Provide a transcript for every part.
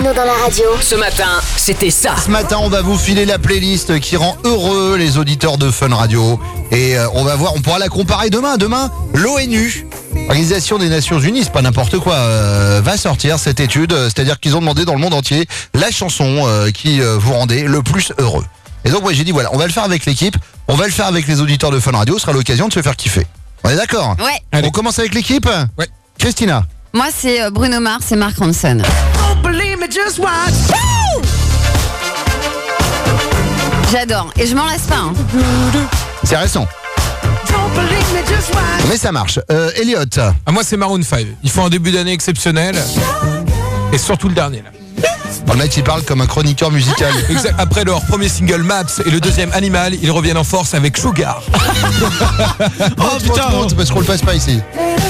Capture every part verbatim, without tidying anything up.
Bruno dans la radio. Ce matin, c'était ça. Ce matin, on va vous filer la playlist qui rend heureux les auditeurs de Fun Radio. Et euh, on va voir, on pourra la comparer demain. Demain, l'ONU, Organisation des Nations Unies, c'est pas n'importe quoi, euh, va sortir cette étude. C'est-à-dire qu'ils ont demandé dans le monde entier la chanson euh, qui euh, vous rendait le plus heureux. Et donc, moi, j'ai dit, voilà, on va le faire avec l'équipe, on va le faire avec les auditeurs de Fun Radio. Ce sera l'occasion de se faire kiffer. On est d'accord ? Ouais. Allez. On commence avec l'équipe ? Ouais. Christina. Moi, c'est euh, Bruno Mars et Mark Ronson. J'adore. Et je m'en lasse pas. Hein. C'est récent. Mais ça marche. Euh, Elliot. Ah, moi, c'est Maroon cinq. Ils font un début d'année exceptionnel. Et surtout le dernier, là. Bon, le mec, il parle comme un chroniqueur musical. Exact. Après leur premier single Maps et le deuxième Animal, ils reviennent en force avec Sugar. Oh putain, c'est parce qu'on le passe pas ici.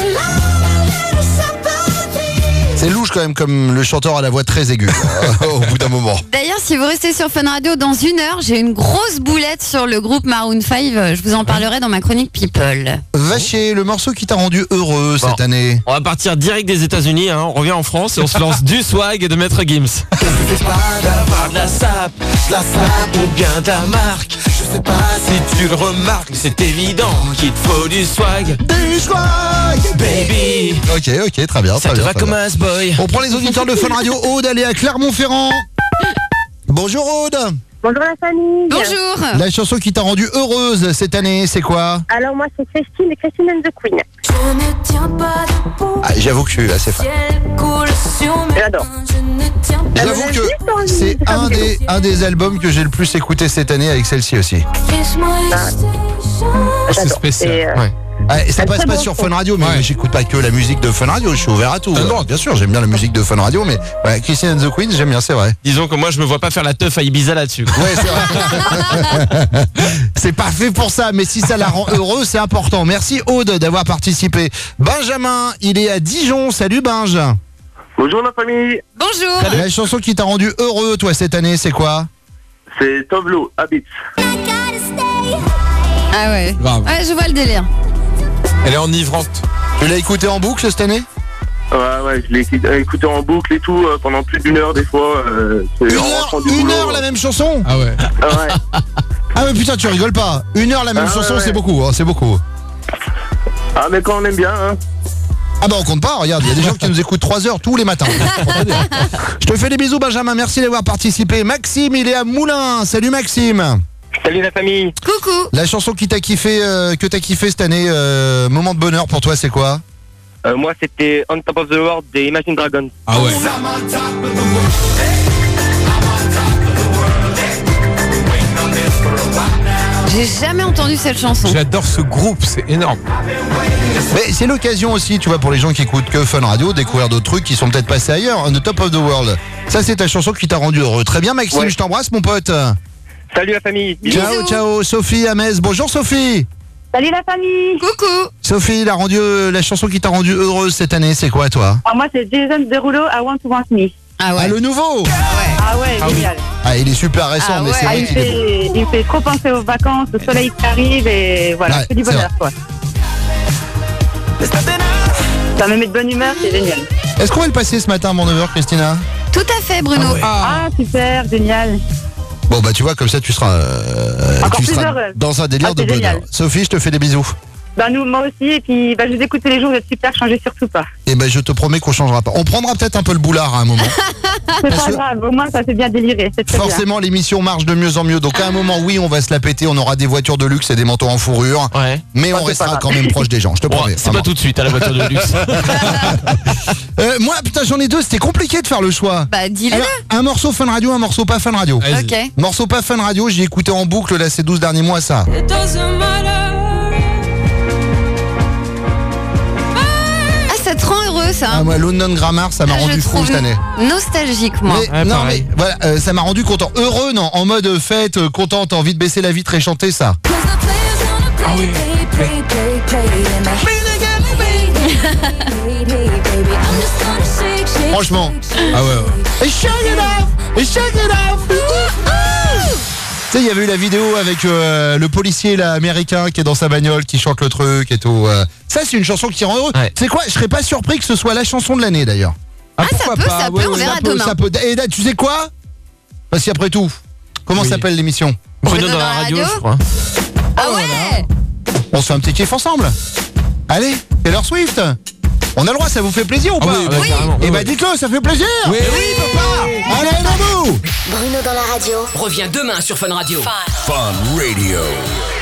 C'est louche quand même comme le chanteur a la voix très aiguë euh, au bout d'un moment. D'ailleurs, si vous restez sur Fun Radio, dans une heure, j'ai une grosse boulette sur le groupe Maroon cinq. Je vous en parlerai dans ma chronique People. Vacher, le morceau qui t'a rendu heureux Bon. cette année. On va partir direct des États-Unis, hein. On revient en France et on se lance du swag de Maître Gims. Je sais pas d'avoir de la sape, de la sape ou bien de la marque. Je sais pas si tu le remarques, mais c'est évident qu'il te faut du swag. Du swag, Baby, Ok, ok, très bien. ça très te bien, va très comme bien. un boy. On prend les auditeurs de Fun Radio. Aude, elle est à Clermont-Ferrand. Bonjour Aude. Bonjour la famille. Bonjour. La chanson qui t'a rendue heureuse cette année, c'est quoi? Alors moi c'est Christine et Christine and the Queen. Je ne tiens pas debout. Ah, j'avoue que je suis assez fan. Ciel coule sur mes J'adore. mains, je ne tiens pas. J'avoue que c'est un des, un des albums que j'ai le plus écouté cette année avec celle-ci aussi. Kiss-moi et Ah. C'est J'adore. spécial. Et, euh, Ouais. Ah, et ça Un passe très pas bon sur son. Fun Radio, mais Ouais. j'écoute pas que la musique de Fun Radio, je suis ouvert à tout. Ah non. Bien sûr, j'aime bien la musique de Fun Radio, mais ouais, Christine and the Queen, j'aime bien, c'est vrai. Disons que moi je me vois pas faire la teuf à Ibiza là-dessus. Ouais, c'est vrai. C'est pas fait pour ça, mais si ça la rend heureuse, c'est important. Merci Aude d'avoir participé. Benjamin, il est à Dijon. Salut Benj. Bonjour la famille, Bonjour. La chanson qui t'a rendu heureux, toi, cette année, c'est quoi? c'est Tovlo, Habits. Ah ouais. Grave. Ouais, je vois le délire. Elle est enivrante. Tu l'as écouté en boucle cette année? Ouais, ouais, je l'ai écouté- écouté en boucle et tout euh, pendant plus d'une heure des fois. Euh, c'est Une en heure, rentrant du une boulot. heure la même chanson? Ah ouais. Ah ouais. Ah mais putain, tu rigoles pas. Une heure la même Ah ouais, chanson, ouais. c'est beaucoup, hein, c'est beaucoup. Ah mais quand on aime bien, hein. Ah bah on compte pas, regarde, il y a des gens qui nous écoutent trois heures tous les matins. Je te fais des bisous Benjamin, merci d'avoir participé. Maxime, il est à Moulins. Salut Maxime. Salut la famille. Coucou. La chanson qui t'a kiffé, euh, que t'as kiffé cette année, euh, moment de bonheur pour toi, c'est quoi? Euh, moi c'était On Top of the World des Imagine Dragons. Ah ouais. J'ai jamais entendu cette chanson. J'adore ce groupe, c'est énorme. Mais c'est l'occasion aussi, tu vois, pour les gens qui écoutent que Fun Radio, découvrir d'autres trucs qui sont peut-être passés ailleurs. On the Top of the World. Ça, c'est ta chanson qui t'a rendu heureux. Très bien, Maxime, Ouais. je t'embrasse, mon pote. Salut la famille. Bisous. Ciao, ciao. Sophie à Metz. Bonjour, Sophie. Salut la famille. Coucou. Sophie, la, rendu, la chanson qui t'a rendu heureuse cette année, c'est quoi, toi? Alors moi c'est Jason Derulo, I Want to Want Me. Ah ouais. Ah, le nouveau. Ah ouais, Ah oui. génial. Ah, il est super récent, Ah mais ouais. c'est Ah, vrai il, qu'il est beau. fait, il me fait trop penser aux vacances, au soleil qui arrive et voilà, Ouais, c'est du c'est bonheur quoi. Ça me met de bonne humeur, c'est génial. Est-ce qu'on va le passer ce matin avant neuf heures, Christina? Tout à fait, Bruno. Ah ouais. Ah super, génial. Bon, bah, tu vois, comme ça, tu seras, euh, Encore tu plus seras heureux. dans un délire Ah, de c'est bonheur. génial. Sophie, je te fais des bisous. Bah nous, moi aussi, et puis bah, je vous écoute tous les jours, vous êtes super, changez surtout pas. Et ben, je te promets qu'on changera pas. On prendra peut-être un peu le boulard à un moment. C'est Parce pas que- grave, au moins ça fait bien délirer, c'est très bien. Forcément, l'émission marche de mieux en mieux. Donc, à un moment, oui, on va se la péter. On aura des voitures de luxe et des manteaux en fourrure. Ouais. Mais Oh, on c'est restera pas quand même proche des gens. Je te Bon, promets. c'est pas vraiment. tout de suite à la voiture de luxe. Euh, moi, putain, j'en ai deux. C'était compliqué de faire le choix. Bah, dis-le. Alors, un morceau Fun Radio, un morceau pas Fun Radio. Vas-y. Ok. Morceau pas Fun Radio, j'ai écouté en boucle là ces douze derniers mois ça. It doesn't matter. Ah, ça te rend heureux, ça. Ah, moi, London Grammar, ça m'a Ah, je rendu fou trouve cette année. nostalgique, moi. Mais, Ouais, non pareil. mais voilà, euh, ça m'a rendu content. Heureux, non, en mode fête, euh, content, t'as envie de baisser la vitre et chanter ça. Cause the players wanna play, Ah oui. play, play, play, play. And I Hey, hey, baby, I'm just gonna shake, shake, Franchement. shake, shake. Ah ouais, ouais. Et shake it off, et shake it off. Tu sais, il y avait eu la vidéo avec euh, le policier là, américain qui est dans sa bagnole, qui chante le truc et tout. euh. Ça, c'est une chanson qui rend heureux. Ouais. C'est quoi? Je serais pas surpris que ce soit la chanson de l'année d'ailleurs. Ah, ça pourquoi peut, pas, ça ouais, peut, on ouais. verra Ça peut, demain. ça peut. Et là, tu sais quoi? Parce qu'après tout, comment Oui. s'appelle l'émission? Bruno dans la radio, je crois. Ah ouais. On se fait un petit kiff ensemble. Allez, Taylor Swift. On a le droit, ça vous fait plaisir ou Ah pas? oui, bah, Oui. carrément. Eh Ouais, bah ouais. dites-le, ça fait plaisir. Oui, oui, papa. Allez, Mamou. Bruno dans la radio. Reviens demain sur Fun Radio. Fun Radio.